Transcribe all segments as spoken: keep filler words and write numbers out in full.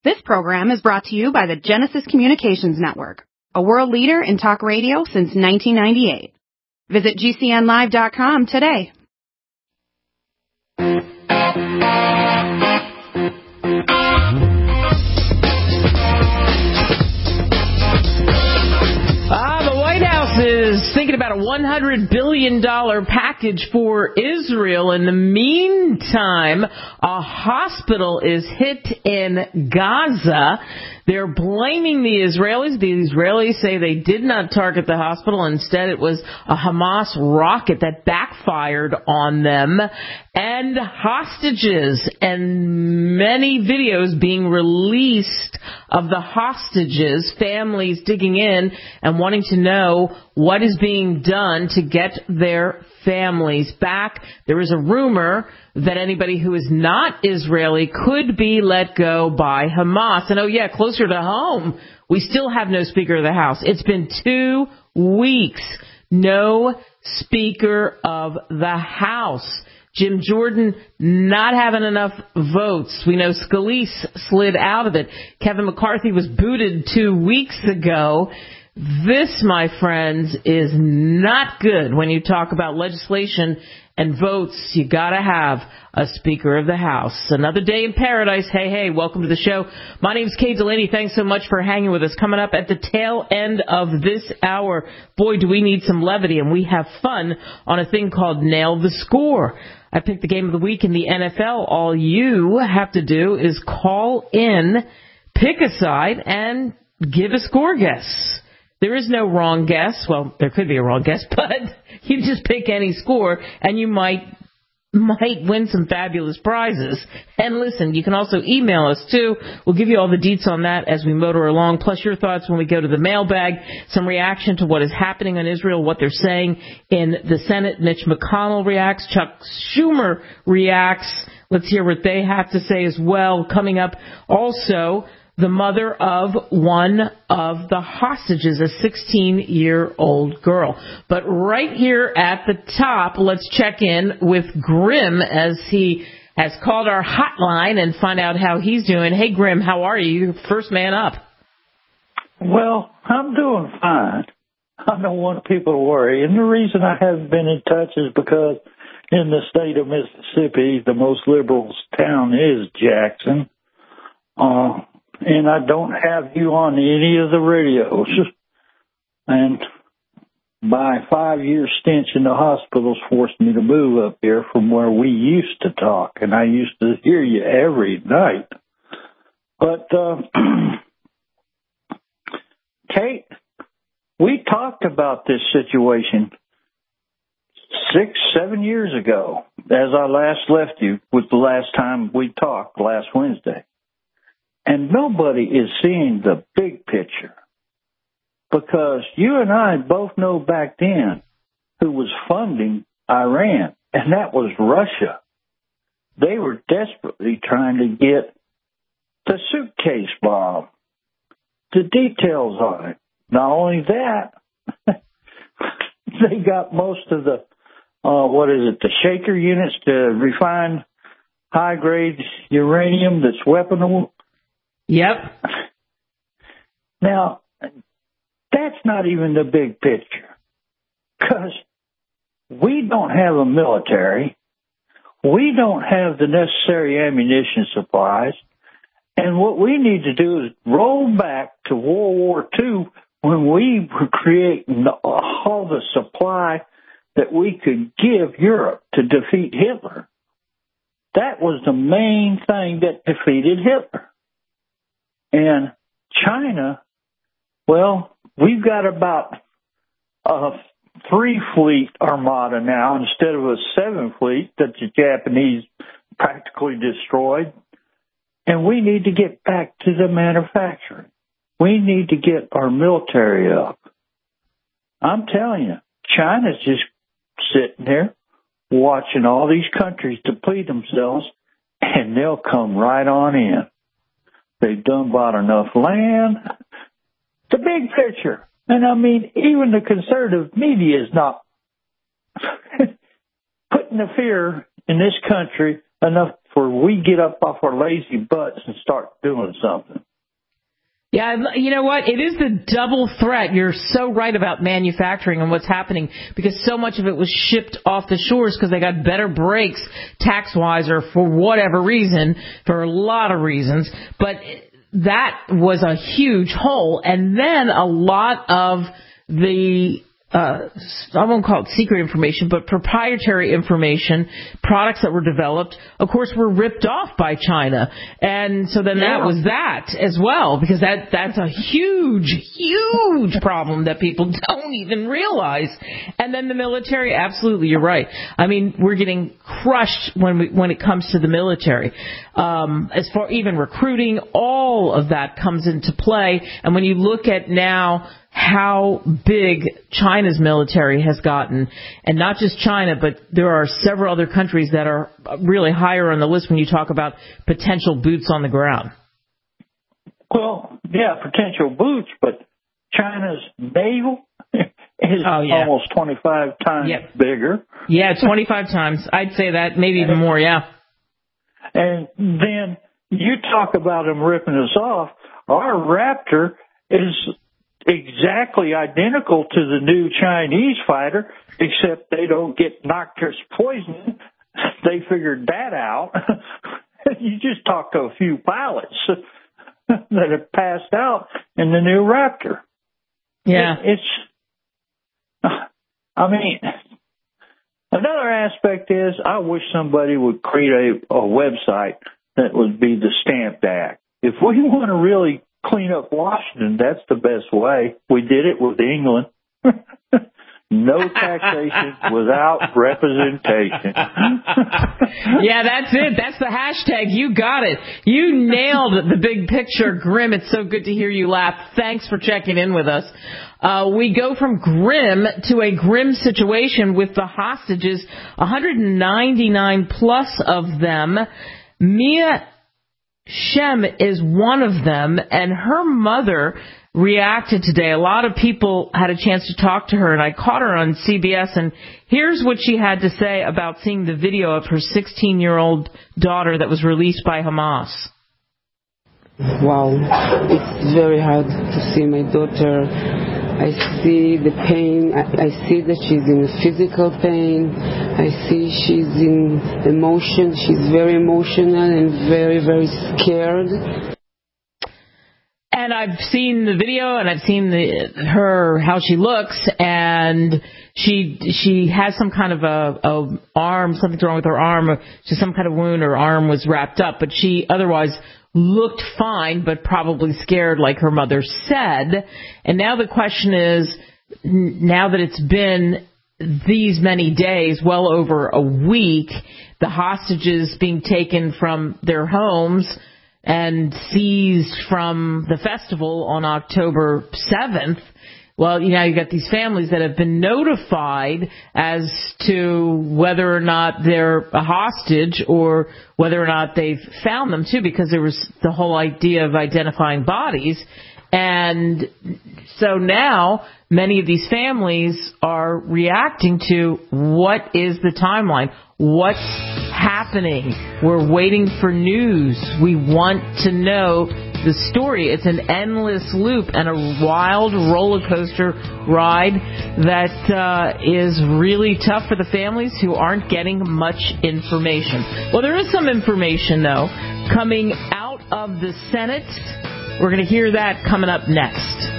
This program is brought to you by the Genesis Communications Network, a world leader in talk radio since nineteen ninety-eight. Visit G C N live dot com today. Ah, the White House is thinking about a one hundred billion dollars package for Israel. In the meantime, a hospital is hit in Gaza. They're blaming the Israelis. The Israelis say they did not target the hospital. Instead, it was a Hamas rocket that backfired on them. And hostages, and many videos being released of the hostages, families digging in and wanting to know what is being done to get their families back. There is a rumor that anybody who is not Israeli could be let go by Hamas. And oh yeah, closer to home, we still have no Speaker of the House. It's been two weeks. No Speaker of the House. Jim Jordan not having enough votes. We know Scalise slid out of it. Kevin McCarthy was booted two weeks ago. This, my friends, is not good. When you talk about legislation and votes, you gotta have a Speaker of the House. Another day in paradise. Hey, hey, welcome to the show. My name's Kay Delaney. Thanks so much for hanging with us. Coming up at the tail end of this hour, boy, do we need some levity, and we have fun on a thing called Nail the Score. I picked the game of the week in the N F L. All you have to do is call in, pick a side, and give a score guess. There is no wrong guess. Well, there could be a wrong guess, but you just pick any score, and you might might win some fabulous prizes. And listen, you can also email us, too. We'll give you all the deets on that as we motor along, plus your thoughts when we go to the mailbag, some reaction to what is happening in Israel, what they're saying in the Senate. Mitch McConnell reacts. Chuck Schumer reacts. Let's hear what they have to say as well. Coming up also, the mother of one of the hostages, a sixteen-year-old girl. But right here at the top, let's check in with Grim as he has called our hotline and find out how he's doing. Hey, Grim, how are you? You're first man up. Well, I'm doing fine. I don't want people to worry. And the reason I haven't been in touch is because in the state of Mississippi, the most liberal town is Jackson. Uh And I don't have you on any of the radios. And my five-year stench in the hospitals forced me to move up here from where we used to talk. And I used to hear you every night. But, uh, Kate, we talked about this situation six, seven years ago. As I last left you, was the last time we talked, last Wednesday. And nobody is seeing the big picture, because you and I both know back then who was funding Iran, and that was Russia. They were desperately trying to get the suitcase bomb, the details on it. Not only that, they got most of the, uh, what is it, the shaker units to refine high-grade uranium that's weaponable. Yep. Now, that's not even the big picture, because we don't have a military. We don't have the necessary ammunition supplies. And what we need to do is roll back to World War Two, when we were creating all the supply that we could give Europe to defeat Hitler. That was the main thing that defeated Hitler. And China, well, we've got about a three-fleet armada now instead of a seven-fleet that the Japanese practically destroyed. And we need to get back to the manufacturing. We need to get our military up. I'm telling you, China's just sitting there watching all these countries deplete themselves, and they'll come right on in. They've done bought enough land. The big picture. And I mean, even the conservative media is not putting the fear in this country enough for we get up off our lazy butts and start doing something. Yeah, you know what? It is the double threat. You're so right about manufacturing and what's happening, because so much of it was shipped off the shores because they got better breaks tax-wise or for whatever reason, for a lot of reasons. But that was a huge hole. And then a lot of the Uh, I won't call it secret information, but proprietary information, products that were developed, of course, were ripped off by China. And so then yeah. that was that as well, because that that's a huge, huge problem that people don't even realize. And then the military, absolutely, you're right. I mean, we're getting crushed when we, when it comes to the military. Um, as far even recruiting, all of that comes into play. And when you look at now how big China's military has gotten, and not just China, but there are several other countries that are really higher on the list when you talk about potential boots on the ground. Well, yeah, potential boots, but China's naval is oh, yeah. almost twenty-five times yep. bigger. Yeah, twenty-five times. I'd say that, maybe even more, yeah. And then you talk about them ripping us off. Our Raptor is exactly identical to the new Chinese fighter, except they don't get noxious poison. They figured that out. You just talk to a few pilots that have passed out in the new Raptor. Yeah. It, it's, I mean, another aspect is I wish somebody would create a, a website that would be the Stamped Act. If we want to really clean up Washington, that's the best way. We did it with England. No taxation without representation. Yeah, that's it. That's the hashtag. You got it. You nailed the big picture, Grim. It's so good to hear you laugh. Thanks for checking in with us. Uh, we go from grim to a grim situation with the hostages, one hundred ninety-nine plus of them. Mia Shem is one of them, and her mother reacted today. A lot of people had a chance to talk to her, and I caught her on C B S, and here's what she had to say about seeing the video of her sixteen-year-old daughter that was released by Hamas. Wow, it's very hard to see my daughter. I see the pain. I, I see that she's in physical pain. I see she's in emotion. She's very emotional and very, very scared. And I've seen the video, and I've seen the, her how she looks, and she she has some kind of a, a arm, something's wrong with her arm, just some kind of wound. Her arm was wrapped up, but she otherwise looked fine, but probably scared, like her mother said. And now the question is, now that it's been these many days, well over a week, the hostages being taken from their homes and seized from the festival on October seventh, well, you know, you got these families that have been notified as to whether or not they're a hostage or whether or not they've found them, too, because there was the whole idea of identifying bodies. And so now many of these families are reacting to what is the timeline? What's happening? We're waiting for news. We want to know the story. It's an endless loop and a wild roller coaster ride that uh, is really tough for the families who aren't getting much information. Well, there is some information, though, coming out of the Senate. We're going to hear that coming up next.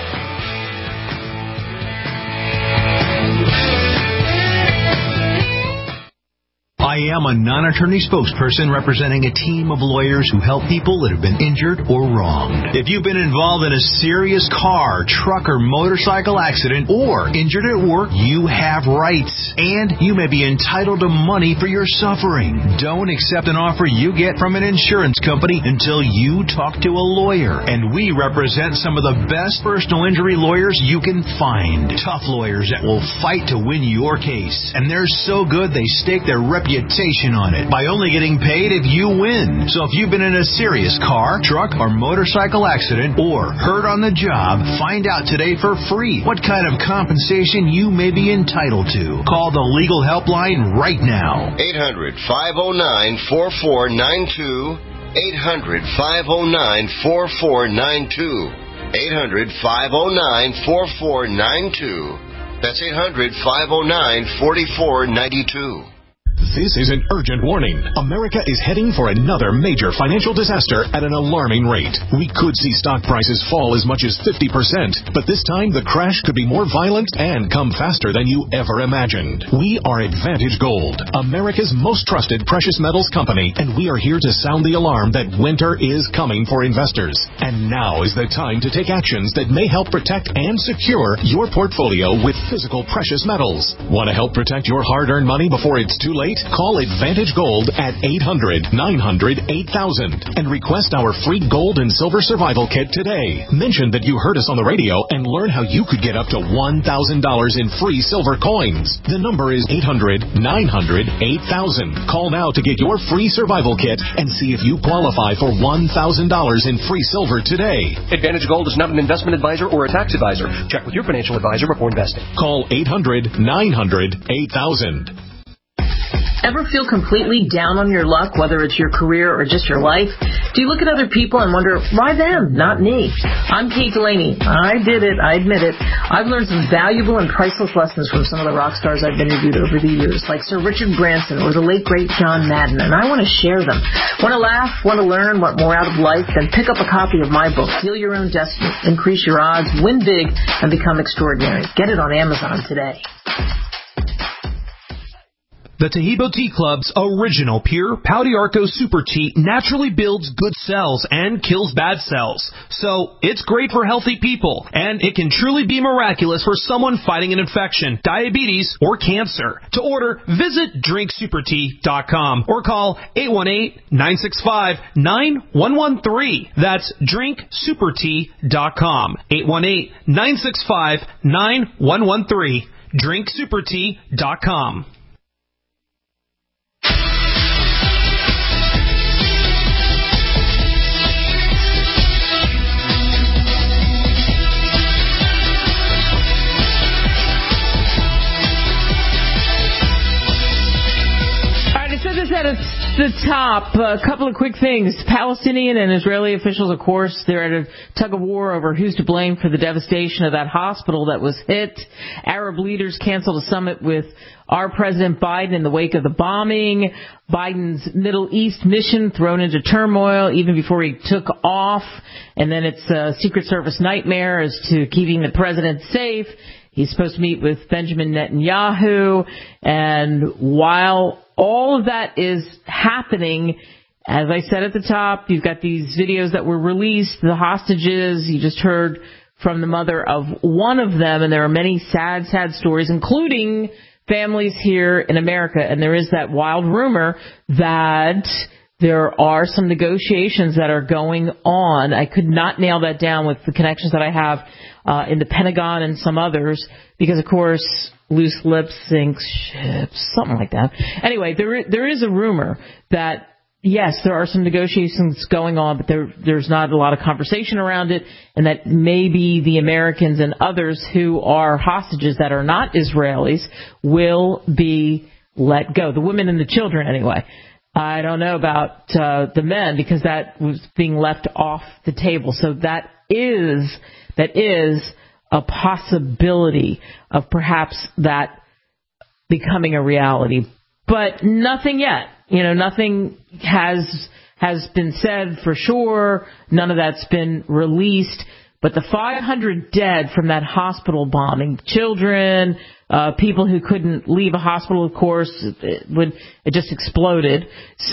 I am a non-attorney spokesperson representing a team of lawyers who help people that have been injured or wronged. If you've been involved in a serious car, truck, or motorcycle accident or injured at work, you have rights, and you may be entitled to money for your suffering. Don't accept an offer you get from an insurance company until you talk to a lawyer, and we represent some of the best personal injury lawyers you can find. Tough lawyers that will fight to win your case, and they're so good they stake their reputation reputation on it by only getting paid if you win. So if you've been in a serious car, truck, or motorcycle accident or hurt on the job, find out today for free what kind of compensation you may be entitled to. Call the legal helpline right now. eight hundred, five oh nine, four four nine two. eight hundred, five oh nine, four four nine two. eight hundred, five oh nine, four four nine two. That's eight hundred, five oh nine, four four nine two. This is an urgent warning. America is heading for another major financial disaster at an alarming rate. We could see stock prices fall as much as fifty percent, but this time the crash could be more violent and come faster than you ever imagined. We are Advantage Gold, America's most trusted precious metals company, and we are here to sound the alarm that winter is coming for investors. And now is the time to take actions that may help protect and secure your portfolio with physical precious metals. Want to help protect your hard-earned money before it's too late? Call Advantage Gold at eight hundred, nine hundred, eight thousand and request our free gold and silver survival kit today. Mention that you heard us on the radio and learn how you could get up to one thousand dollars in free silver coins. The number is eight hundred, nine hundred, eight thousand. Call now to get your free survival kit and see if you qualify for one thousand dollars in free silver today. Advantage Gold is not an investment advisor or a tax advisor. Check with your financial advisor before investing. Call eight hundred, nine hundred, eight thousand. Ever feel completely down on your luck, whether it's your career or just your life? Do you look at other people and wonder, why them, not me? I'm Kate Delaney. I did it. I admit it. I've learned some valuable and priceless lessons from some of the rock stars I've interviewed over the years, like Sir Richard Branson or the late, great John Madden, and I want to share them. Want to laugh? Want to learn? Want more out of life? Then pick up a copy of my book, Deal Your Own Destiny, Increase Your Odds, Win Big, and Become Extraordinary. Get it on Amazon today. The Tahibo Tea Club's original pure Pau d'Arco Super Tea naturally builds good cells and kills bad cells. So it's great for healthy people, and it can truly be miraculous for someone fighting an infection, diabetes, or cancer. To order, visit drink super tea dot com or call eight one eight, nine six five, nine one one three. That's drink super tea dot com. eight one eight, nine six five, nine one one three. drink super tea dot com. At the top, a couple of quick things. Palestinian and Israeli officials, of course, they're at a tug of war over who's to blame for the devastation of that hospital that was hit. Arab leaders canceled a summit with our President Biden in the wake of the bombing. Biden's Middle East mission thrown into turmoil even before he took off. And then it's a Secret Service nightmare as to keeping the president safe. He's supposed to meet with Benjamin Netanyahu. And while all of that is happening, as I said at the top, you've got these videos that were released, the hostages. You just heard from the mother of one of them, and there are many sad, sad stories, including families here in America. And there is that wild rumor that there are some negotiations that are going on. I could not nail that down with the connections that I have uh, in the Pentagon and some others, because, of course, loose lips sink ships, something like that. Anyway, there there is a rumor that, yes, there are some negotiations going on, but there there's not a lot of conversation around it, and that maybe the Americans and others who are hostages that are not Israelis will be let go. The women and the children, anyway. I don't know about uh, the men, because that was being left off the table. So that is that is a possibility of perhaps that becoming a reality, but nothing yet. You know, nothing has has been said for sure. None of that's been released. But the five hundred dead from that hospital bombing, children, uh, people who couldn't leave a hospital, of course, it, would, it just exploded.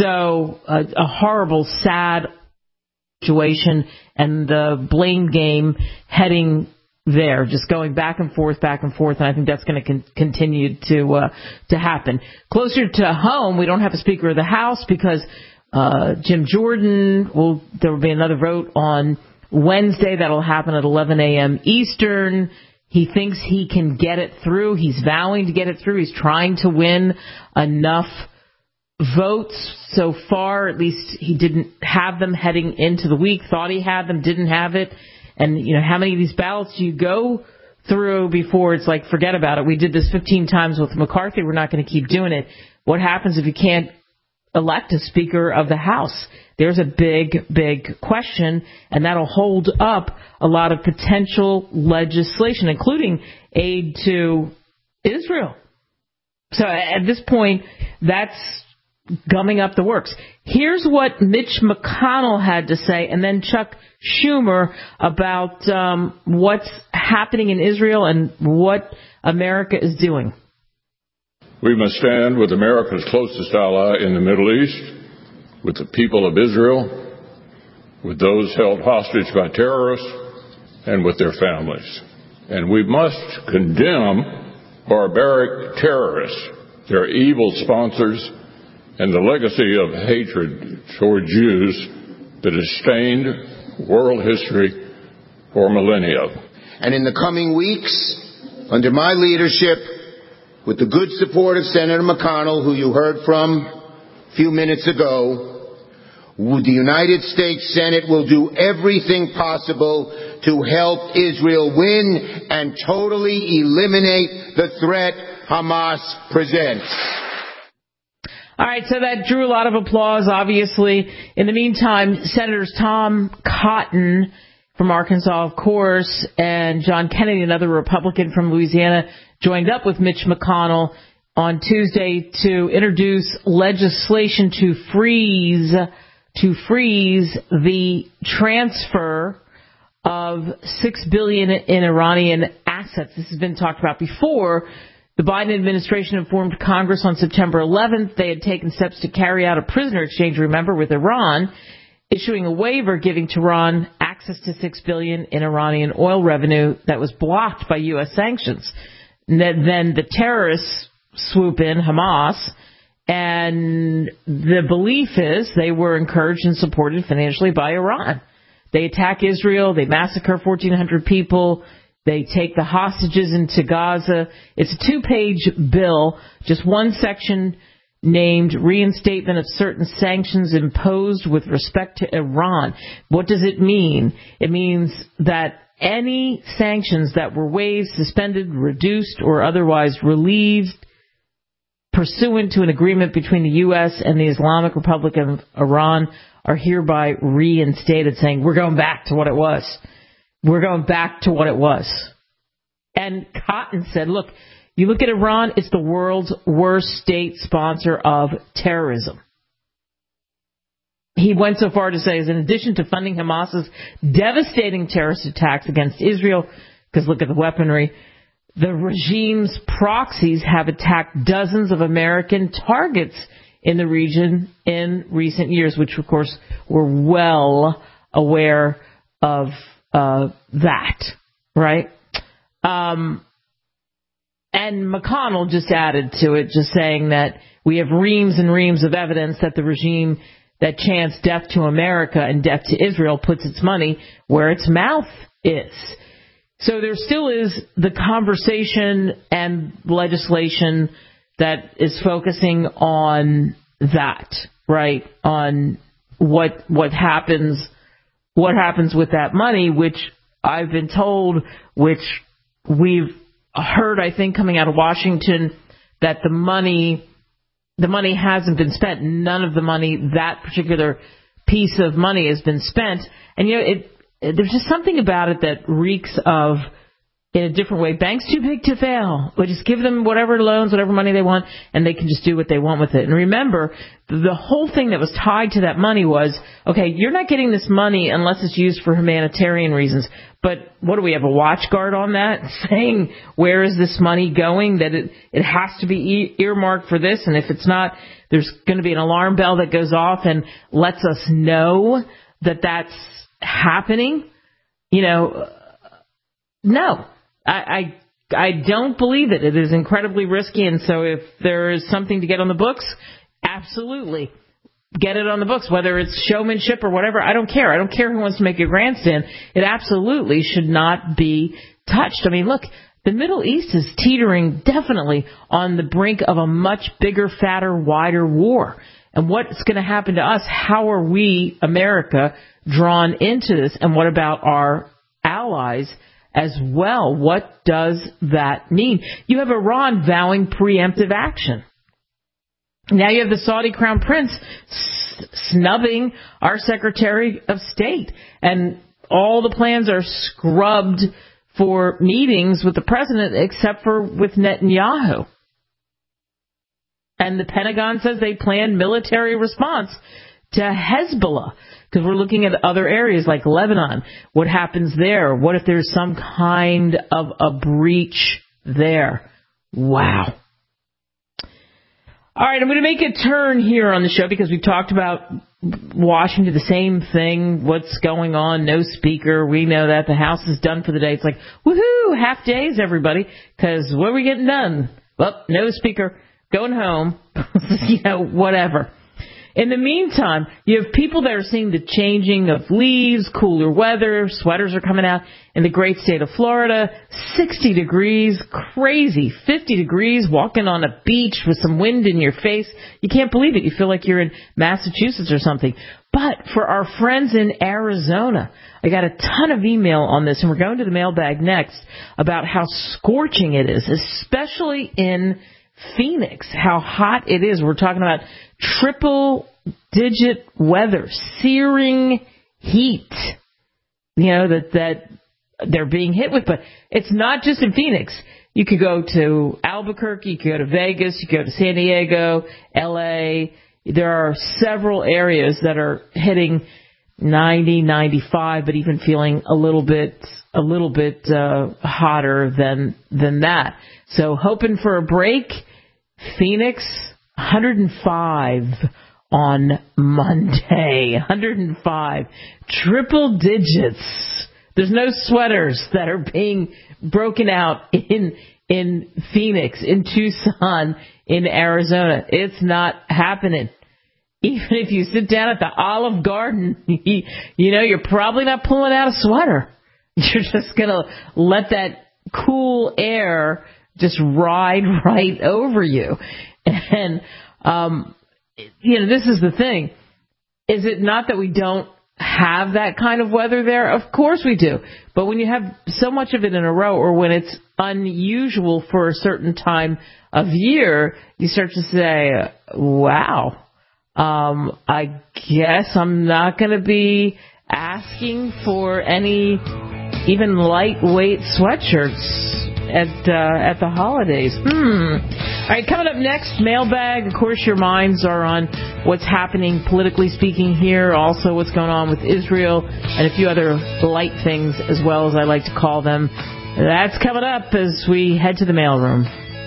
So uh, a horrible, sad situation, and the blame game heading there, just going back and forth, back and forth, and I think that's going to con- continue to uh, to happen. Closer to home, we don't have a Speaker of the House because uh, Jim Jordan, will there will be another vote on Wednesday. That'll happen at eleven a.m. Eastern. He thinks he can get it through. He's vowing to get it through. He's trying to win enough votes so far. At least he didn't have them heading into the week, thought he had them, didn't have it. And, you know, how many of these ballots do you go through before it's like, forget about it? We did this fifteen times with McCarthy. We're not going to keep doing it. What happens if you can't elect a Speaker of the House? There's a big, big question, and that'll hold up a lot of potential legislation, including aid to Israel. So at this point, that's gumming up the works. Here's what Mitch McConnell had to say, and then Chuck Schumer about um, what's happening in Israel and what America is doing. We must stand with America's closest ally in the Middle East, with the people of Israel, with those held hostage by terrorists, and with their families. And we must condemn barbaric terrorists, their evil sponsors, and the legacy of hatred toward Jews that has stained world history for millennia. And in the coming weeks, under my leadership, with the good support of Senator McConnell, who you heard from a few minutes ago, the United States Senate will do everything possible to help Israel win and totally eliminate the threat Hamas presents. All right, so that drew a lot of applause, obviously. In the meantime, Senators Tom Cotton from Arkansas, of course, and John Kennedy, another Republican from Louisiana, joined up with Mitch McConnell on Tuesday to introduce legislation to freeze to freeze the transfer of six billion dollars in Iranian assets. This has been talked about before. The Biden administration informed Congress on September eleventh they had taken steps to carry out a prisoner exchange, remember, with Iran, issuing a waiver giving Tehran access to six billion dollars in Iranian oil revenue that was blocked by U S sanctions. Then the terrorists swoop in, Hamas, and the belief is they were encouraged and supported financially by Iran. They attack Israel, they massacre fourteen hundred people, they take the hostages into Gaza. It's a two-page bill, just one section named Reinstatement of Certain Sanctions Imposed with Respect to Iran. What does it mean? It means that any sanctions that were waived, suspended, reduced, or otherwise relieved pursuant to an agreement between the U S and the Islamic Republic of Iran are hereby reinstated, saying we're going back to what it was. We're going back to what it was. And Cotton said, look, you look at Iran, it's the world's worst state sponsor of terrorism. He went so far to say, as in addition to funding Hamas's devastating terrorist attacks against Israel, because look at the weaponry, the regime's proxies have attacked dozens of American targets in the region in recent years, which, of course, we're well aware of uh, that, right? Um, and McConnell just added to it, just saying that we have reams and reams of evidence that the regime that chants death to America and death to Israel puts its money where its mouth is. So there still is the conversation and legislation that is focusing on that, right? On what what happens what happens with that money, which I've been told, which we've heard, I think, coming out of Washington, that the money the money hasn't been spent. None of the money, that particular piece of money, has been spent. And you know, it there's just something about it that reeks of, in a different way, banks too big to fail. We just give them whatever loans, whatever money they want, and they can just do what they want with it. And remember, the whole thing that was tied to that money was, okay, you're not getting this money unless it's used for humanitarian reasons. But what do we have, a watch guard on that saying, where is this money going, that it, it has to be earmarked for this, and if it's not, there's going to be an alarm bell that goes off and lets us know that that's happening? You know, no. I, I I don't believe it. It is incredibly risky, and so if there is something to get on the books, absolutely get it on the books, whether it's showmanship or whatever. I don't care. I don't care who wants to make a grandstand. It absolutely should not be touched. I mean, look, The Middle East is teetering definitely on the brink of a much bigger, fatter, wider war. And what's going to happen to us? How are we, America, drawn into this? And what about our allies as well? What does that mean? You have Iran vowing preemptive action. Now you have the Saudi Crown Prince snubbing our Secretary of State. And all the plans are scrubbed for meetings with the president except for with Netanyahu. And the Pentagon says they plan military response to Hezbollah because we're looking at other areas like Lebanon. What happens there? What if there's some kind of a breach there? Wow. All right, I'm going to make a turn here on the show because we've talked about Washington, the same thing. What's going on? No speaker. We know that. The House is done for the day. It's like, woohoo, half days, everybody, because what are we getting done? Well, no speaker. Going home, you know, whatever. In the meantime, you have people that are seeing the changing of leaves, cooler weather, sweaters are coming out in the great state of Florida, sixty degrees, crazy, fifty degrees, walking on a beach with some wind in your face. You can't believe it. You feel like you're in Massachusetts or something. But for our friends in Arizona, I got a ton of email on this, and we're going to the mailbag next about how scorching it is, especially in Phoenix, how hot it is. We're talking about triple digit weather, searing heat, you know, that, that they're being hit with. But it's not just in Phoenix. You could go to Albuquerque, you could go to Vegas, you could go to San Diego, L A. There are several areas that are hitting ninety, ninety-five, but even feeling a little bit, a little bit uh, hotter than than that. So hoping for a break. Phoenix, one hundred five on Monday. one hundred five. Triple digits. There's no sweaters that are being broken out in in Phoenix, in Tucson, in Arizona. It's not happening. Even if you sit down at the Olive Garden, you, you know, you're probably not pulling out a sweater. You're just going to let that cool air just ride right over you. And, um, you know, this is the thing. Is it not that we don't have that kind of weather there? Of course we do. But when you have so much of it in a row, or when it's unusual for a certain time of year, you start to say, wow, um, I guess I'm not going to be asking for any even lightweight sweatshirts at uh, at the holidays. Hmm. All right, coming up next, mailbag. Of course, your minds are on what's happening politically speaking here, also what's going on with Israel, and a few other light things as well, as I like to call them. That's coming up as we head to the mailroom.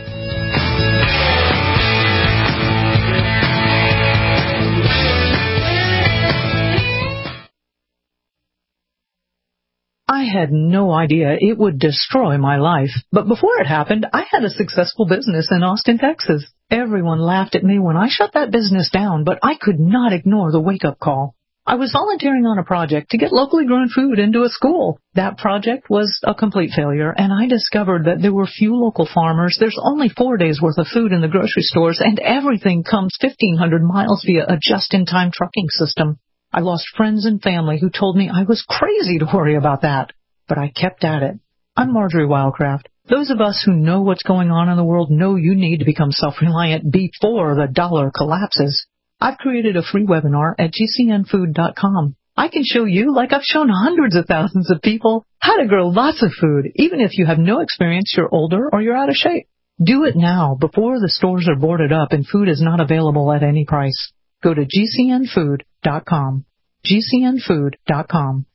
I had no idea it would destroy my life. But before it happened, I had a successful business in Austin, Texas. Everyone laughed at me when I shut that business down, but I could not ignore the wake-up call. I was volunteering on a project to get locally grown food into a school. That project was a complete failure, and I discovered that there were few local farmers. There's only four days' worth of food in the grocery stores, and everything comes fifteen hundred miles via a just-in-time trucking system. I lost friends and family who told me I was crazy to worry about that, but I kept at it. I'm Marjorie Wildcraft. Those of us who know what's going on in the world know you need to become self-reliant before the dollar collapses. I've created a free webinar at G C N food dot com. I can show you, like I've shown hundreds of thousands of people, how to grow lots of food, even if you have no experience, you're older, or you're out of shape. Do it now, before the stores are boarded up and food is not available at any price. Go to G C N food dot com. G C N food dot com.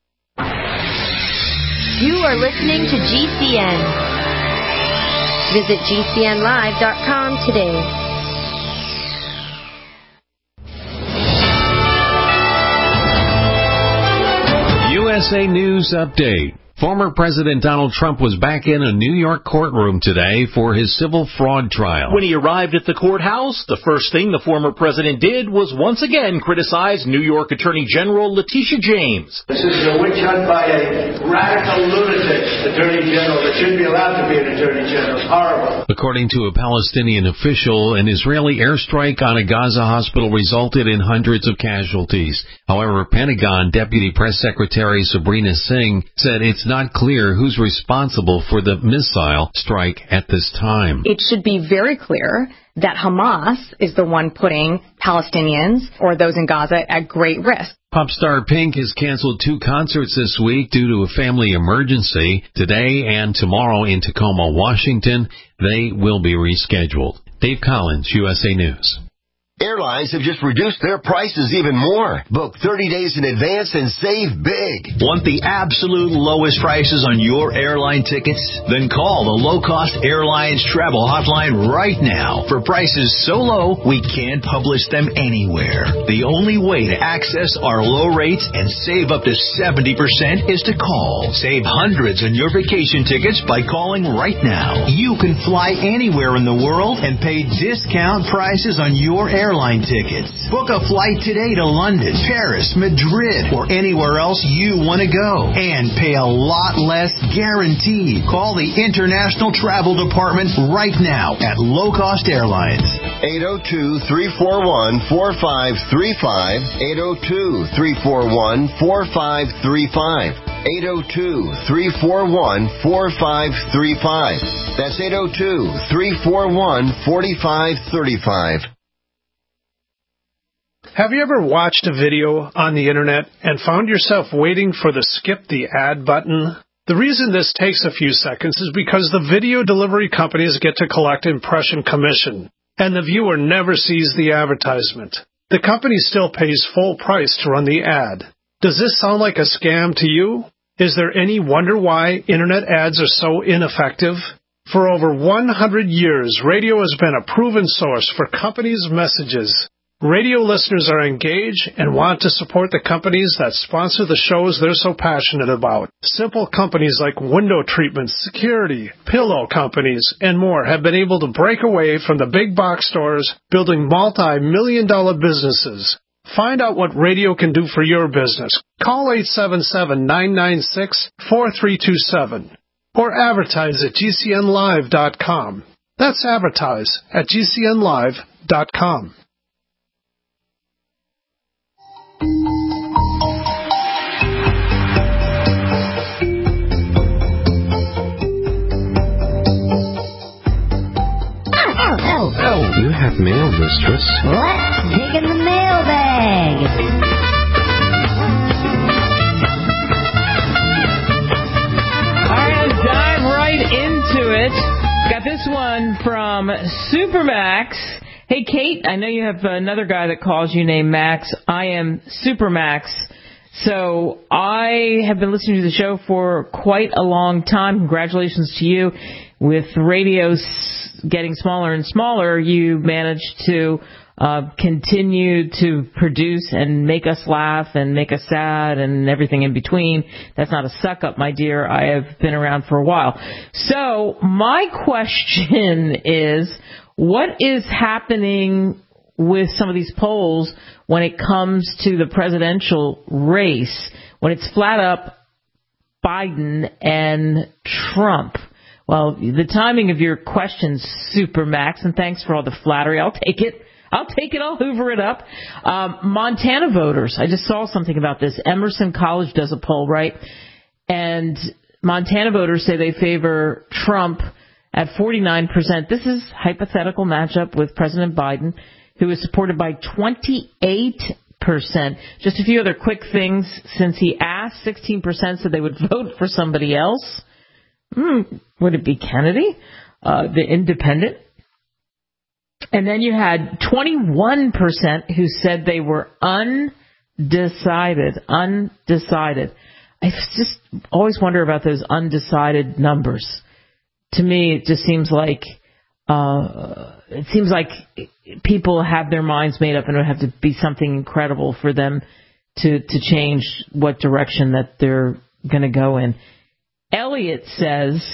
You are listening to G C N. Visit G C N live dot com today. U S A News Update. Former President Donald Trump was back in a New York courtroom today for his civil fraud trial. When he arrived at the courthouse, the first thing the former president did was once again criticize New York Attorney General Letitia James. This is a witch hunt by a radical lunatic attorney general that shouldn't be allowed to be an attorney general. It's horrible. According to a Palestinian official, an Israeli airstrike on a Gaza hospital resulted in hundreds of casualties. However, Pentagon Deputy Press Secretary Sabrina Singh said it's not clear who's responsible for the missile strike at this time. It should be very clear that Hamas is the one putting Palestinians or those in Gaza at great risk. Pop star Pink has canceled two concerts this week due to a family emergency. Today and tomorrow in Tacoma, Washington, they will be rescheduled. Dave Collins, U S A News. Airlines have just reduced their prices even more. Book thirty days in advance and save big. Want the absolute lowest prices on your airline tickets? Then call the Low Cost Airlines Travel Hotline right now. For prices so low, we can't publish them anywhere. The only way to access our low rates and save up to seventy percent is to call. Save hundreds on your vacation tickets by calling right now. You can fly anywhere in the world and pay discount prices on your airline airline tickets. Book a flight today to London, Paris, Madrid, or anywhere else you want to go. And pay a lot less guaranteed. Call the International Travel Department right now at Low Cost Airlines. eight oh two, three four one, four five three five. eight oh two, three four one, four five three five. eight oh two, three four one, four five three five. That's eight oh two, three four one, four five three five. Have you ever watched a video on the internet and found yourself waiting for the skip the ad button? The reason this takes a few seconds is because the video delivery companies get to collect impression commission, and the viewer never sees the advertisement. The company still pays full price to run the ad. Does this sound like a scam to you? Is there any wonder why internet ads are so ineffective? For over one hundred years, radio has been a proven source for companies' messages. Radio listeners are engaged and want to support the companies that sponsor the shows they're so passionate about. Simple companies like window treatments, security, pillow companies, and more have been able to break away from the big box stores, building multi-million dollar businesses. Find out what radio can do for your business. Call eight seven seven, nine nine six, four three two seven or advertise at G C N live dot com. That's advertise at G C N live dot com. Oh, you have mail, mistress. Let's dig in the mailbag. All right, let's dive right into it. Got this one from Supermax. Hey, Kate, I know you have another guy that calls you named Max. I am Supermax. So I have been listening to the show for quite a long time. Congratulations to you. With radio getting smaller and smaller, you managed to uh, continue to produce and make us laugh and make us sad and everything in between. That's not a suck-up, my dear. I have been around for a while. So my question is, what is happening with some of these polls when it comes to the presidential race, when it's flat up Biden and Trump? Well, the timing of your questions, Supermax, and thanks for all the flattery. I'll take it. I'll take it. I'll hoover it up. Um, Montana voters. I just saw something about this. Emerson College does a poll, right? And Montana voters say they favor Trump at forty-nine percent. This is hypothetical matchup with President Biden, who is supported by twenty-eight percent. Just a few other quick things. Since he asked, sixteen percent said they would vote for somebody else. Hmm, would it be Kennedy, uh, the independent? And then you had twenty-one percent who said they were undecided. Undecided. I just always wonder about those undecided numbers. To me, it just seems like uh, it seems like people have their minds made up, and it would have to be something incredible for them to to change what direction that they're going to go in. Elliot says,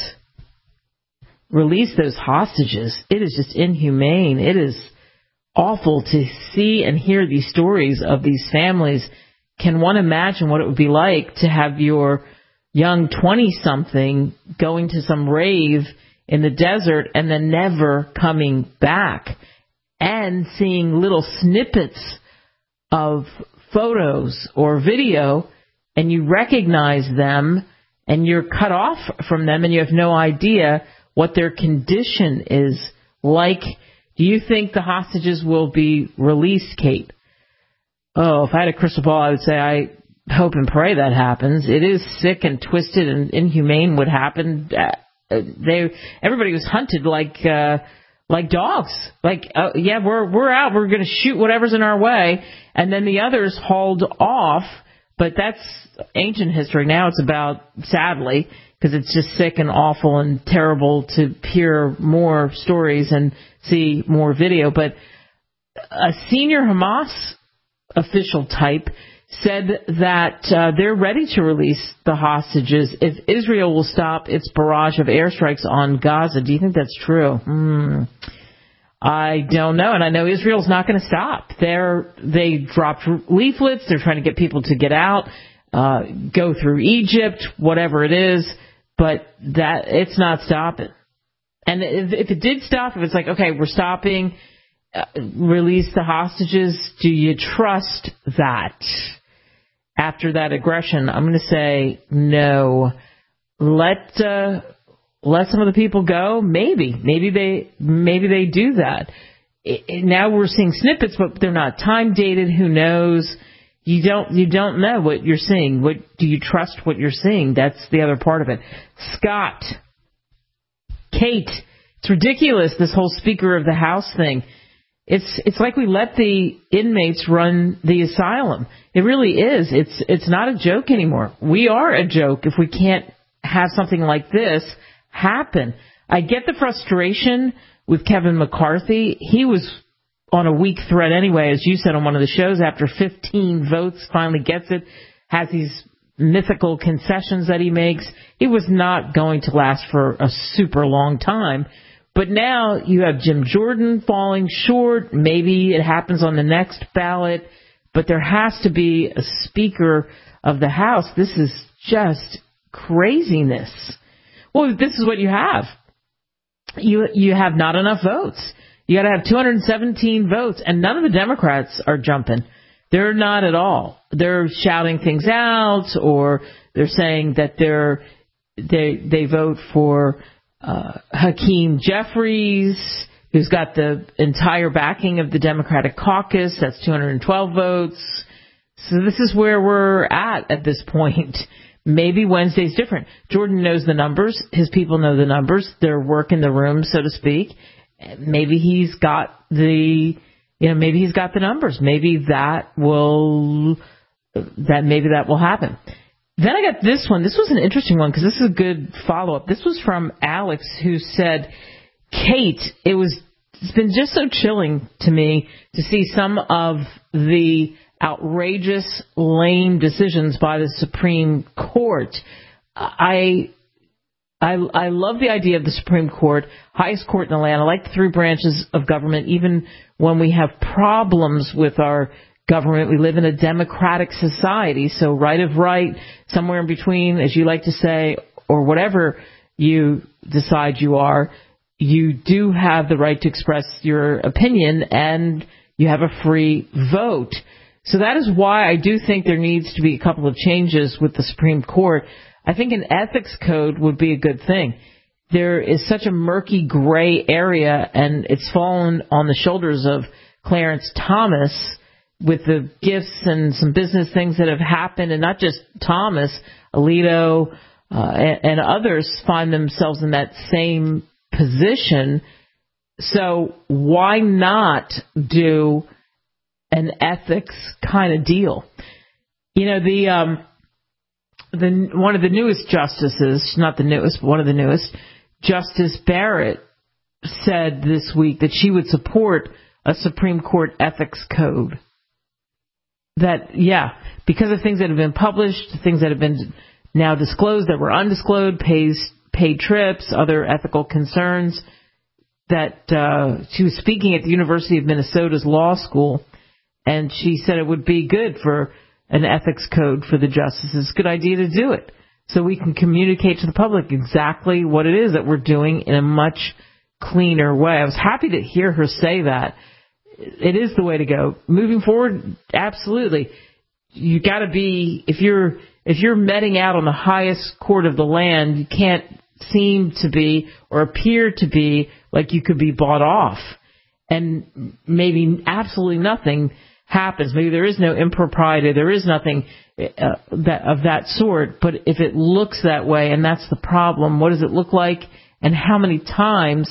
release those hostages. It is just inhumane. It is awful to see and hear these stories of these families. Can one imagine what it would be like to have your young twenty-something going to some rave in the desert and then never coming back, and seeing little snippets of photos or video, and you recognize them and you're cut off from them and you have no idea what their condition is like? Do you think the hostages will be released, Kate? Oh, if I had a crystal ball, I would say I hope and pray that happens. It is sick and twisted and inhumane what happened. Uh, they, everybody was hunted like uh, like dogs. Like, uh, yeah, we're we're out. We're going to shoot whatever's in our way, and then the others hauled off. But that's ancient history. Now it's about, sadly, because it's just sick and awful and terrible to hear more stories and see more video. But a senior Hamas official type said that uh, they're ready to release the hostages if Israel will stop its barrage of airstrikes on Gaza. Do you think that's true? Hmm. I don't know, and I know Israel's not going to stop. They're, they dropped leaflets. They're trying to get people to get out, uh, go through Egypt, whatever it is, but that it's not stopping. And if, if it did stop, if it's like, okay, we're stopping, uh, release the hostages, do you trust that? After that aggression, I'm going to say no. Let uh, let some of the people go. Maybe, maybe they maybe they do that. It, it, now we're seeing snippets, but they're not time dated. Who knows? You don't you don't know what you're seeing. What do you trust? What you're seeing? That's the other part of it. Scott, Kate, it's ridiculous, this whole Speaker of the House thing. It's it's like we let the inmates run the asylum. It really is. It's it's not a joke anymore. We are a joke if we can't have something like this happen. I get the frustration with Kevin McCarthy. He was on a weak thread anyway, as you said on one of the shows. After fifteen votes, finally gets it, has these mythical concessions that he makes. He was not going to last for a super long time. But now you have Jim Jordan falling short. Maybe it happens on the next ballot. But there has to be a Speaker of the House. This is just craziness. Well, this is what you have. You you have not enough votes. You got to have two hundred seventeen votes, and none of the Democrats are jumping. They're not at all. They're shouting things out, or they're saying that they're they they vote for Uh, Hakeem Jeffries, who's got the entire backing of the Democratic caucus. That's two hundred twelve votes. So this is where we're at at this point. Maybe Wednesday's different. Jordan knows the numbers. His people know the numbers. They're working the room, so to speak. Maybe he's got the, you know, maybe he's got the numbers. Maybe that will, that maybe that will happen. Then I got this one. This was an interesting one because this is a good follow-up. This was from Alex, who said, Kate, it was, it's been just so chilling to me to see some of the outrageous, lame decisions by the Supreme Court. I, I, I love the idea of the Supreme Court, highest court in the land. I like the three branches of government, even when we have problems with our government. We live in a democratic society, so right of right, somewhere in between, as you like to say, or whatever you decide you are, you do have the right to express your opinion, and you have a free vote. So that is why I do think there needs to be a couple of changes with the Supreme Court. I think an ethics code would be a good thing. There is such a murky gray area, and it's fallen on the shoulders of Clarence Thomas, with the gifts and some business things that have happened, and not just Thomas, Alito, uh, and, and others find themselves in that same position. So why not do an ethics kind of deal? You know, the um, the one of the newest justices, not the newest, but one of the newest, Justice Barrett, said this week that she would support a Supreme Court ethics code. That, yeah, because of things that have been published, things that have been now disclosed that were undisclosed, pays, paid trips, other ethical concerns. That uh, she was speaking at the University of Minnesota's law school, and she said it would be good for an ethics code for the justices. It's a good idea to do it so we can communicate to the public exactly what it is that we're doing in a much cleaner way. I was happy to hear her say that. It is the way to go. Moving forward, absolutely. You got to be, if you're if you're meting out on the highest court of the land, you can't seem to be or appear to be like you could be bought off, and maybe absolutely nothing happens. Maybe there is no impropriety, there is nothing uh, that of that sort. But if it looks that way, and that's the problem, what does it look like, and how many times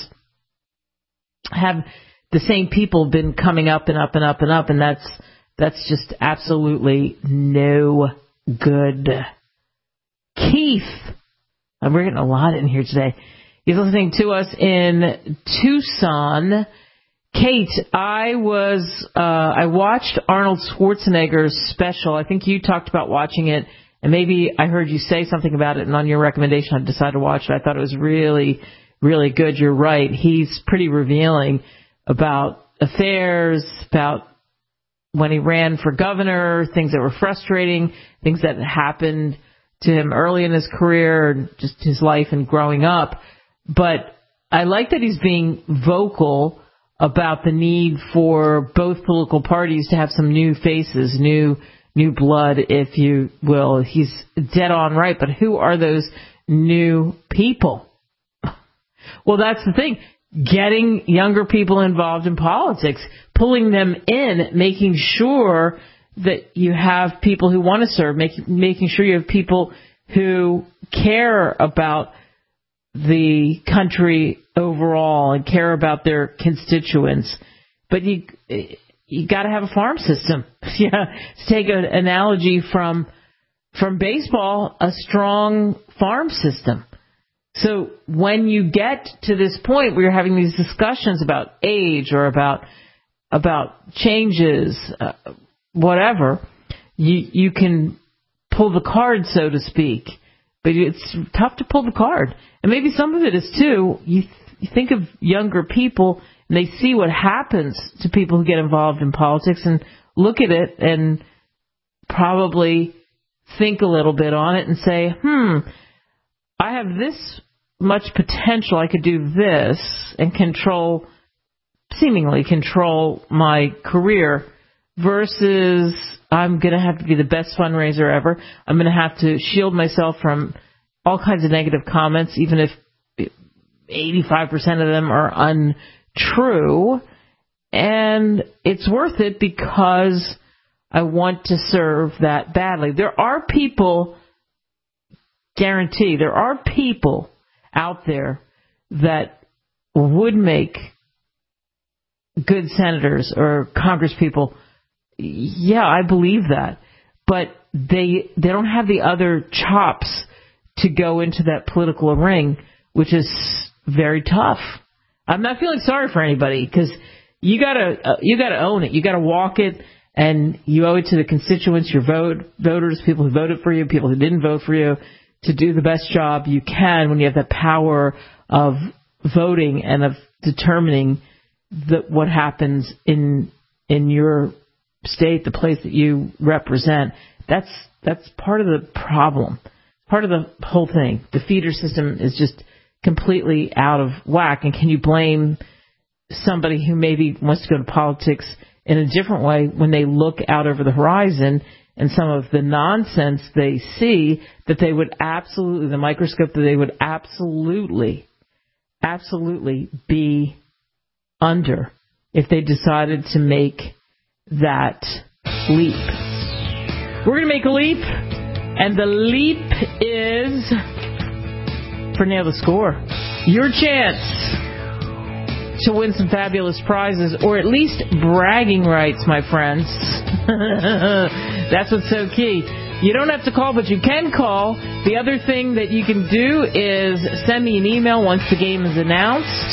have the same people been coming up and up and up and up? And that's that's just absolutely no good. Keith. We're getting a lot in here today. He's listening to us in Tucson. Kate, I was, uh, I watched Arnold Schwarzenegger's special. I think you talked about watching it, and maybe I heard you say something about it, and on your recommendation I decided to watch it. I thought it was really, really good. You're right. He's pretty revealing about affairs, about when he ran for governor, things that were frustrating, things that happened to him early in his career, just his life and growing up. But I like that he's being vocal about the need for both political parties to have some new faces, new new blood, if you will. He's dead on right, but who are those new people? Well, that's the thing. Getting younger people involved in politics, pulling them in, making sure that you have people who want to serve, make, making sure you have people who care about the country overall and care about their constituents. But you you got to have a farm system. Yeah, to take an analogy from from baseball, a strong farm system. So when you get to this point where you're having these discussions about age or about about changes, uh, whatever, you you can pull the card, so to speak, but it's tough to pull the card. And maybe some of it is too, you, th- you think of younger people and they see what happens to people who get involved in politics and look at it and probably think a little bit on it and say, hmm, I have this much potential, I could do this and control, seemingly control my career, versus I'm going to have to be the best fundraiser ever. I'm going to have to shield myself from all kinds of negative comments, even if eighty-five percent of them are untrue. And it's worth it because I want to serve that badly. There are people, guarantee, there are people out there that would make good senators or congresspeople. Yeah, I believe that. But they they don't have the other chops to go into that political ring, which is very tough. I'm not feeling sorry for anybody because you gotta uh, you gotta own it. You gotta walk it, and you owe it to the constituents, your vote voters, people who voted for you, people who didn't vote for you, to do the best job you can when you have the power of voting and of determining the, what happens in in your state, the place that you represent. That's that's part of the problem, part of the whole thing. The feeder system is just completely out of whack. And can you blame somebody who maybe wants to go to politics in a different way when they look out over the horizon and some of the nonsense they see that they would absolutely, the microscope that they would absolutely, absolutely be under if they decided to make that leap. We're going to make a leap, and the leap is for Nail the Score. Your chance to win some fabulous prizes, or at least bragging rights, my friends. That's what's so key. You don't have to call, but you can call. The other thing that you can do is send me an email once the game is announced.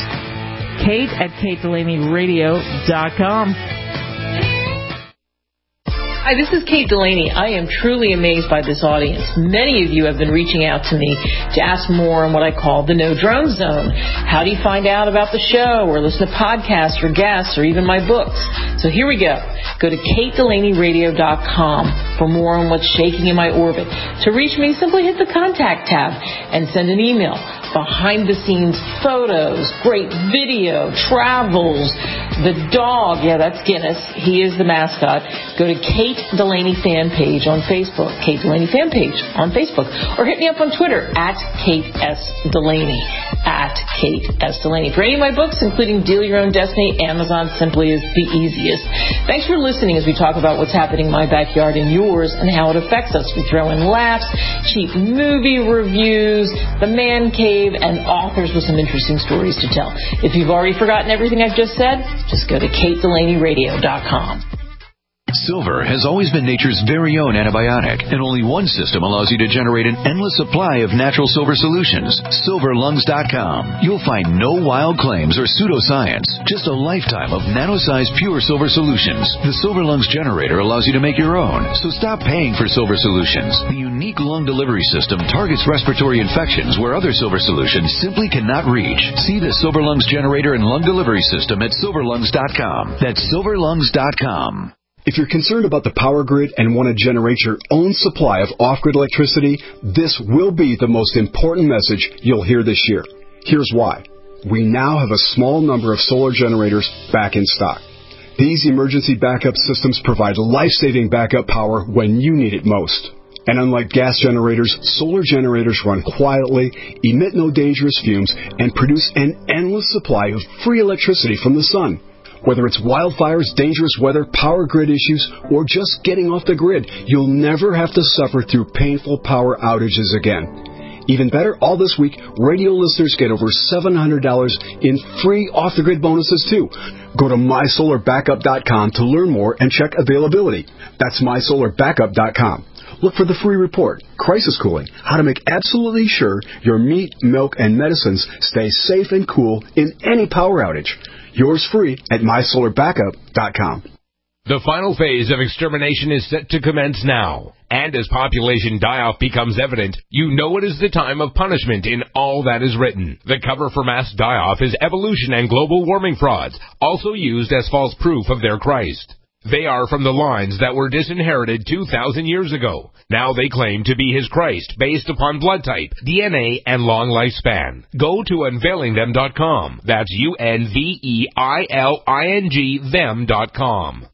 Kate at kate delaney radio dot com. Hi, this is Kate Delaney. I am truly amazed by this audience. Many of you have been reaching out to me to ask more on what I call the No Drone Zone. How do you find out about the show or listen to podcasts or guests or even my books? So here we go. Go to kate delaney radio dot com for more on what's shaking in my orbit. To reach me, simply hit the contact tab and send an email. Behind-the-scenes photos, great video, travels, the dog, yeah, that's Guinness. He is the mascot. Go to Kate Delaney fan page on Facebook, Kate Delaney fan page on Facebook, or hit me up on Twitter at Kate S. Delaney, at Kate S. Delaney. For any of my books, including Deal Your Own Destiny, Amazon simply is the easiest. Thanks for listening as we talk about what's happening in my backyard and yours and how it affects us. We throw in laughs, cheap movie reviews, the man cave, and authors with some interesting stories to tell. If you've already forgotten everything I've just said, just go to kate delaney radio dot com. Silver has always been nature's very own antibiotic, and only one system allows you to generate an endless supply of natural silver solutions. silver lungs dot com. You'll find no wild claims or pseudoscience, just a lifetime of nano-sized pure silver solutions. The Silver Lungs generator allows you to make your own, so stop paying for silver solutions. The unique lung delivery system targets respiratory infections where other silver solutions simply cannot reach. See the Silver Lungs generator and lung delivery system at silver lungs dot com. That's silver lungs dot com. If you're concerned about the power grid and want to generate your own supply of off-grid electricity, this will be the most important message you'll hear this year. Here's why. We now have a small number of solar generators back in stock. These emergency backup systems provide life-saving backup power when you need it most. And unlike gas generators, solar generators run quietly, emit no dangerous fumes, and produce an endless supply of free electricity from the sun. Whether it's wildfires, dangerous weather, power grid issues, or just getting off the grid, you'll never have to suffer through painful power outages again. Even better, all this week, radio listeners get over seven hundred dollars in free off-the-grid bonuses, too. Go to my solar backup dot com to learn more and check availability. That's my solar backup dot com. Look for the free report, Crisis Cooling, how to make absolutely sure your meat, milk, and medicines stay safe and cool in any power outage. Yours free at my solar backup dot com. The final phase of extermination is set to commence now. And as population die-off becomes evident, you know it is the time of punishment in all that is written. The cover for mass die-off is evolution and global warming frauds, also used as false proof of their Christ. They are from the lines that were disinherited two thousand years ago. Now they claim to be his Christ based upon blood type, D N A, and long lifespan. Go to unveiling them dot com. That's U N V E I L I N G them dot com.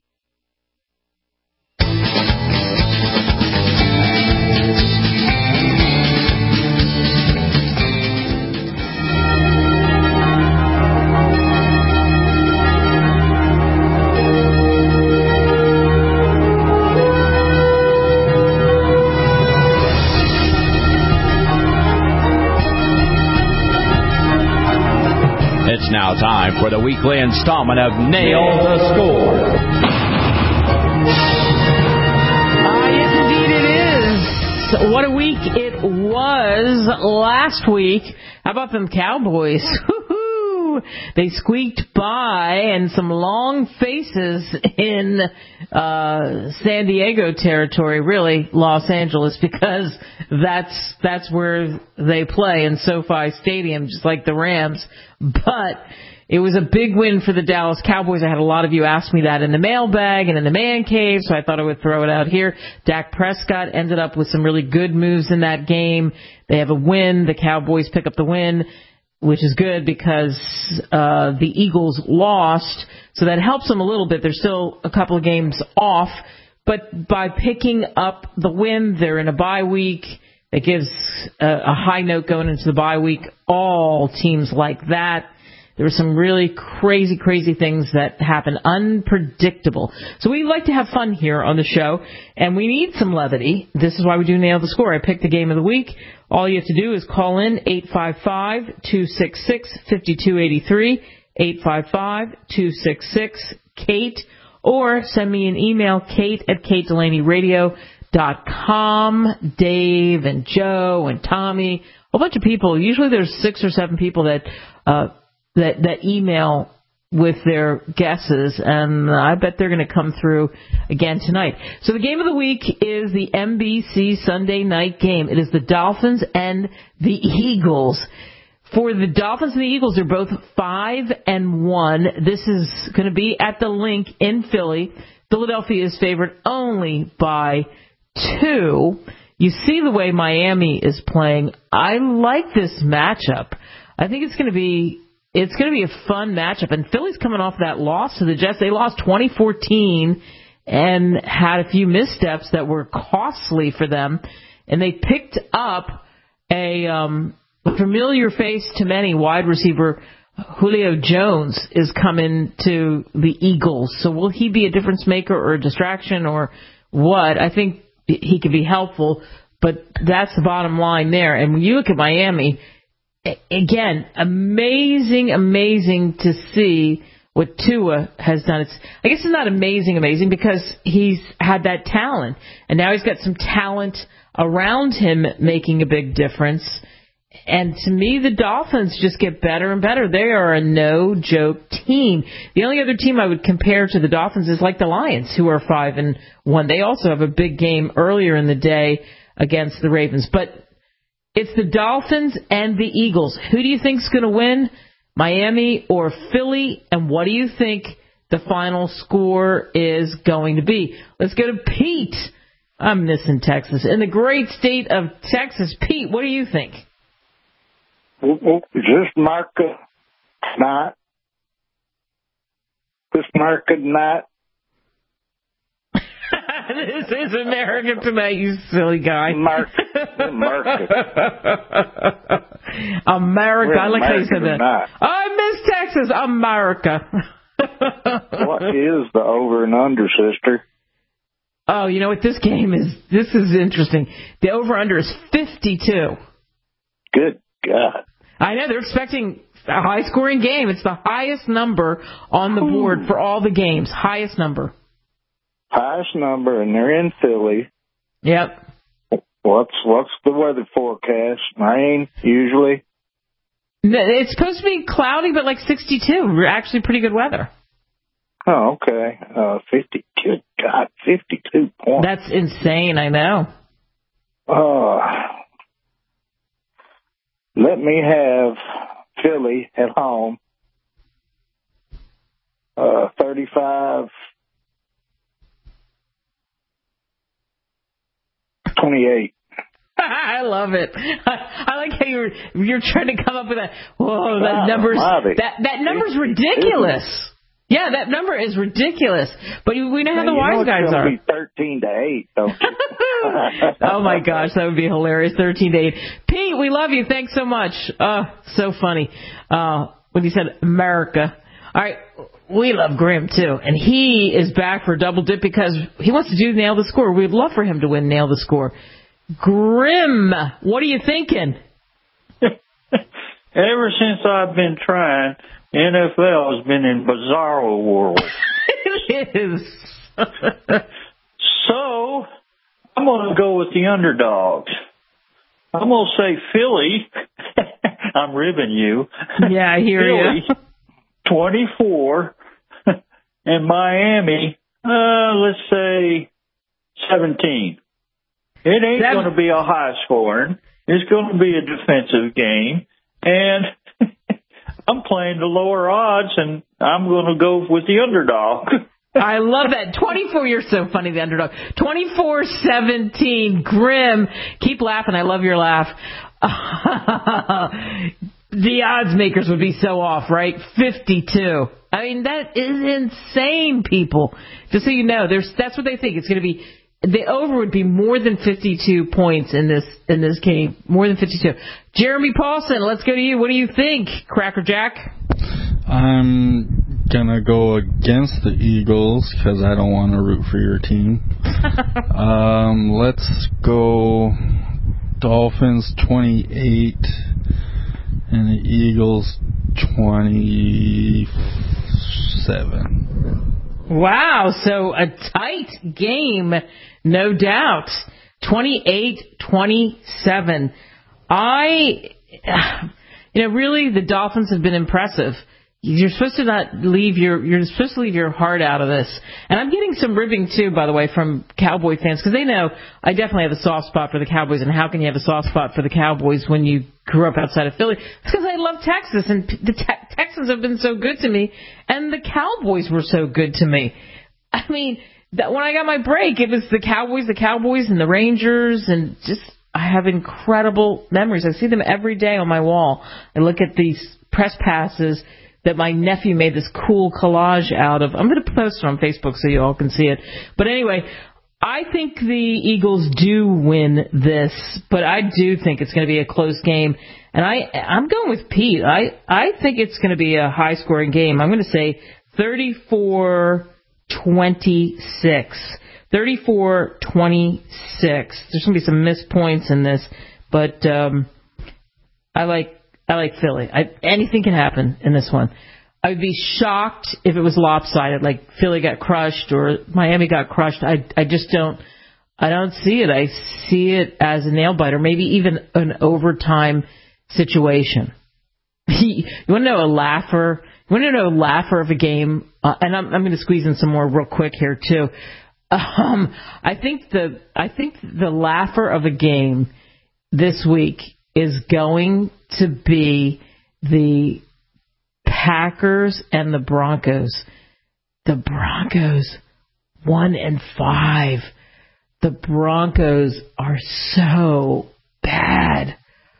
It's now time for the weekly installment of Nail the Score. Ah, yes, indeed it is. What a week it was last week. How about them Cowboys? Woo-hoo! They squeaked by, and some long faces in uh, San Diego territory, really Los Angeles, because that's that's where they play in SoFi Stadium, just like the Rams. But it was a big win for the Dallas Cowboys. I had a lot of you ask me that in the mailbag and in the man cave, so I thought I would throw it out here. Dak Prescott ended up with some really good moves in that game. They have a win. The Cowboys pick up the win, which is good because uh the Eagles lost, so that helps them a little bit. They're still a couple of games off, but by picking up the win, they're in a bye week. It gives a, a high note going into the bye week. All teams like that. There were some really crazy, crazy things that happen, unpredictable. So we like to have fun here on the show, and we need some levity. This is why we do Nail the Score. I picked the game of the week. All you have to do is call in eight five five, two six six, five two eight three, eight five five, two six six, Kate, or send me an email, Kate at Kate Delaney Radio dot com. Dave and Joe and Tommy, a whole bunch of people. Usually there's six or seven people that uh, that that email with their guesses, and I bet they're going to come through again tonight. So the game of the week is the N B C Sunday night game. It is the Dolphins and the Eagles. For the Dolphins and the Eagles, they're both five and one. This is going to be at the Link in Philly. Philadelphia is favored only by two. You see the way Miami is playing. I like this matchup. I think it's going to be it's going to be a fun matchup. And Philly's coming off that loss to the Jets. They lost twenty fourteen and had a few missteps that were costly for them. And they picked up a um, familiar face to many, wide receiver Julio Jones is coming to the Eagles. So will he be a difference maker or a distraction or what? I think he could be helpful, but that's the bottom line there. And when you look at Miami, again, amazing, amazing to see what Tua has done. It's, I guess it's not amazing, amazing because he's had that talent, and now he's got some talent around him making a big difference. And to me, the Dolphins just get better and better. They are a no-joke team. The only other team I would compare to the Dolphins is like the Lions, who are five and one. They also have a big game earlier in the day against the Ravens. But it's the Dolphins and the Eagles. Who do you think is going to win, Miami or Philly? And what do you think the final score is going to be? Let's go to Pete. I'm missing Texas. In the great state of Texas, Pete, what do you think? Is this market not? This market not? This is America Tonight, you silly guy. Market. Market. America. I like how you said that. Not. I miss Texas. America. What is the over and under, sister? Oh, you know what? This game is, this is interesting. The over under is fifty-two. Good God. I know, they're expecting a high-scoring game. It's the highest number on the board for all the games. Highest number. Highest number, and they're in Philly. Yep. What's what's the weather forecast? Rain, usually? It's supposed to be cloudy, but like sixty-two. Actually pretty good weather. Oh, okay. Uh, fifty. Good God, fifty-two points. That's insane, I know. Uh, let me have Philly at home. Uh, thirty-five twenty-eight. I love it. I, I like how you're you're trying to come up with that. Whoa, that number's that that number's ridiculous. Yeah, that number is ridiculous. But we know how the wise guys are. It's going to be thirteen to eight, don't you? Oh my gosh, that would be hilarious. Thirteen to eight. Pete, we love you. Thanks so much. Oh, so funny. Uh, when you said America. All right. We love Grim, too, and he is back for a double dip because he wants to do Nail the Score. We'd love for him to win Nail the Score. Grim, what are you thinking? Ever since I've been trying, N F L has been in bizarro world. It is. So, I'm going to go with the underdogs. I'm going to say Philly. I'm ribbing you. Yeah, I hear Philly, you. twenty-four. And Miami, uh, let's say seventeen. It ain't going to be a high scoring. It's going to be a defensive game. And I'm playing the lower odds, and I'm going to go with the underdog. I love that. twenty-four, you're so funny, the underdog. twenty-four seventeen, Grim. Keep laughing. I love your laugh. The odds makers would be so off, right? fifty-two. I mean, that is insane, people. Just so you know, there's that's what they think. It's going to be, the over would be more than fifty-two points in this in this game. More than fifty-two. Jeremy Paulson, let's go to you. What do you think, Cracker Jack? I'm going to go against the Eagles because I don't want to root for your team. um, let's go Dolphins twenty-eight and the Eagles twenty-seven. Wow, so a tight game, no doubt. twenty-eight twenty-seven. I, you know, really the Dolphins have been impressive. You're supposed to not leave your, you're supposed to leave your heart out of this. And I'm getting some ribbing, too, by the way, from Cowboy fans, because they know I definitely have a soft spot for the Cowboys. And how can you have a soft spot for the Cowboys when you grew up outside of Philly? It's because I love Texas, and the te- Texans have been so good to me, and the Cowboys were so good to me. I mean, that when I got my break, it was the Cowboys, the Cowboys, and the Rangers, and just, I have incredible memories. I see them every day on my wall. I look at these press passes that my nephew made this cool collage out of. I'm going to post it on Facebook so you all can see it. But anyway, I think the Eagles do win this, but I do think it's going to be a close game. And I, I'm going with Pete. I, I think it's going to be a high-scoring game. I'm going to say thirty-four twenty-six. thirty-four twenty-six. There's going to be some missed points in this, but um, I like I like Philly. I, anything can happen in this one. I would be shocked if it was lopsided, like Philly got crushed or Miami got crushed. I I just don't I don't see it. I see it as a nail biter, maybe even an overtime situation. You want to know a laugher? You want to know a laugher of a game? Uh, and I'm I'm going to squeeze in some more real quick here too. Um, I think the I think the laugher of a game this week is going to be the Packers and the Broncos. The Broncos, one and five. The Broncos are so bad.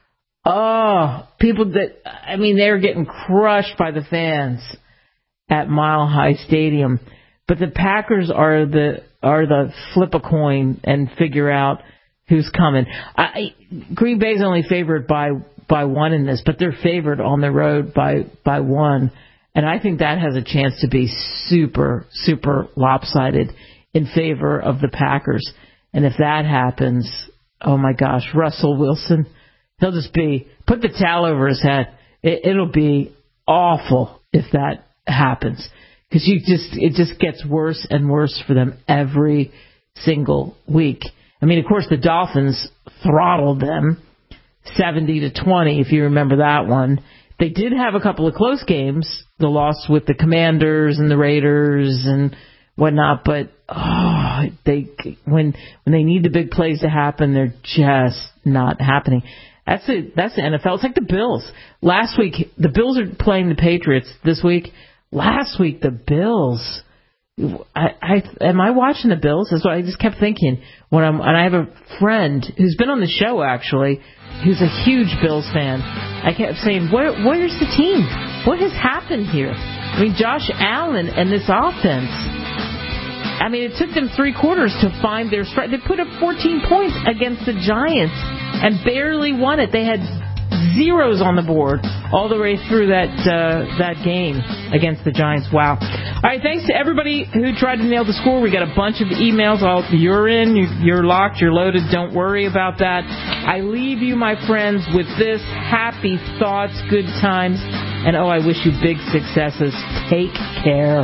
Oh, people that, I mean, they're getting crushed by the fans at Mile High Stadium. But the Packers are the are the flip a coin and figure out who's coming. I, Green Bay's only favored by by one in this, but they're favored on the road by by one, and I think that has a chance to be super super lopsided in favor of the Packers. And if that happens, oh my gosh, Russell Wilson, he'll just be put the towel over his head. It, it'll be awful if that happens, because you just it just gets worse and worse for them every single week. I mean, of course, the Dolphins throttled them seventy to twenty, if you remember that one. They did have a couple of close games, the loss with the Commanders and the Raiders and whatnot, but oh, they when when they need the big plays to happen, they're just not happening. That's it. That's the N F L. It's like the Bills. Last week, the Bills are playing the Patriots this week. Last week, the Bills. I, I am I watching the Bills? That's what I just kept thinking. When I'm, and I have a friend who's been on the show actually, who's a huge Bills fan. I kept saying, "Where, where's the team? What has happened here?" I mean, Josh Allen and this offense. I mean, it took them three quarters to find their stride. They put up fourteen points against the Giants and barely won it. They had zeros on the board all the way through that uh, that game against the Giants. Wow. All right, thanks to everybody who tried to nail the score. We got a bunch of emails. All, you're in, you're locked, you're loaded. Don't worry about that. I leave you, my friends, with this: happy thoughts, good times, and oh, I wish you big successes. Take care.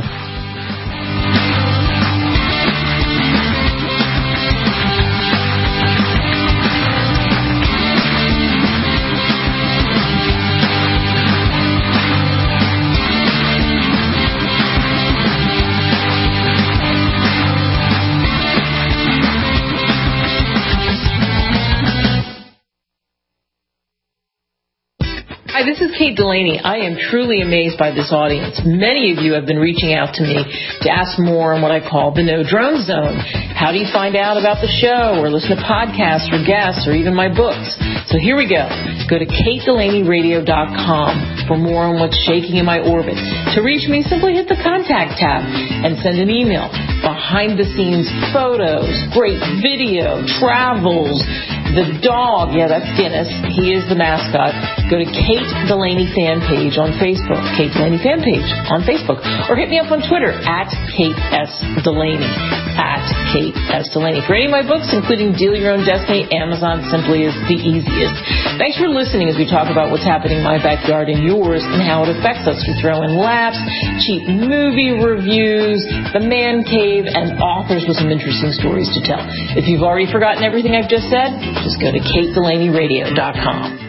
Hi, this is Kate Delaney. I am truly amazed by this audience. Many of you have been reaching out to me to ask more on what I call the No Drone Zone. How do you find out about the show or listen to podcasts or guests or even my books? So here we go. Go to kate delaney radio dot com for more on what's shaking in my orbit. To reach me, simply hit the contact tab and send an email. Behind the scenes photos, great video, travels, the dog, yeah, that's Guinness. He is the mascot. Go to Kate Delaney fan page on Facebook. Kate Delaney fan page on Facebook. Or hit me up on Twitter at Kate S. Delaney. At Kate S. Delaney. For any of my books, including Deal Your Own Destiny, Amazon simply is the easiest. Thanks for listening as we talk about what's happening in my backyard and yours and how it affects us. We throw in laughs, cheap movie reviews, the man cave, and authors with some interesting stories to tell. If you've already forgotten everything I've just said, just go to kate delaney radio dot com.